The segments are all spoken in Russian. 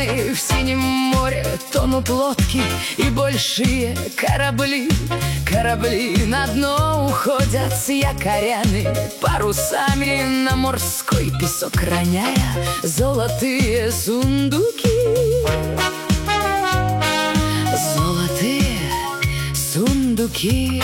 океаны, в синем море тонут лодки и большие корабли. Корабли на дно уходят с якорями, парусами на морской песок роняя золотые сундуки. Золотые сундуки.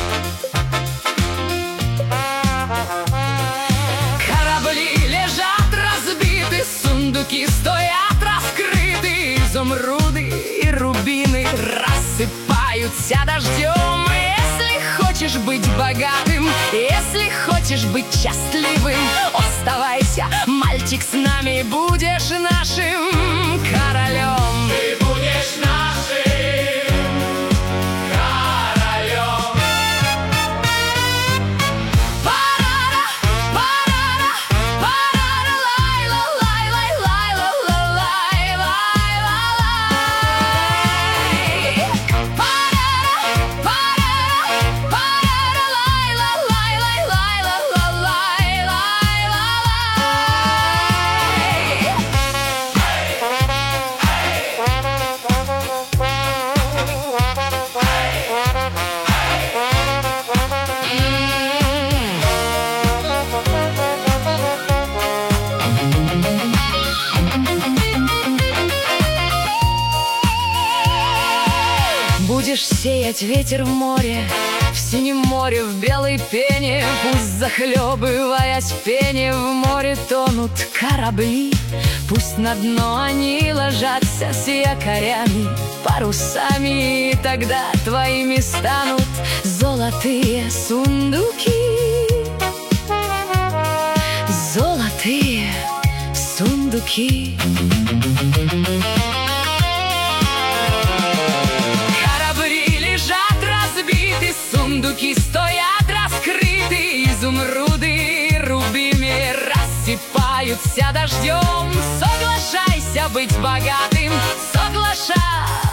Корабли лежат разбиты, сундуки стоят раскрыты, изумруды и рубины рассыпаются дождем. Если хочешь быть богатым, если хочешь быть счастливым, оставайся, мальчик, с нами, будешь нашим королем. Ты будешь нашим королем. Парара, парара, парара, лайла, лайла, лайла, лайла, лайла. Парара, парара, парара, лайла, лайла, лайла, лайла, Будешь сеять ветер в море, в синем море, в белой пене. Пусть, захлебываясь в пене, в море тонут корабли. Пусть на дно они ложатся с якорями, парусами, и тогда твоими станут золотые сундуки. Золотые сундуки. Сундуки стоят раскрыты, изумруды и рубины рассыпаются дождем. Соглашайся быть богатым, соглашайся.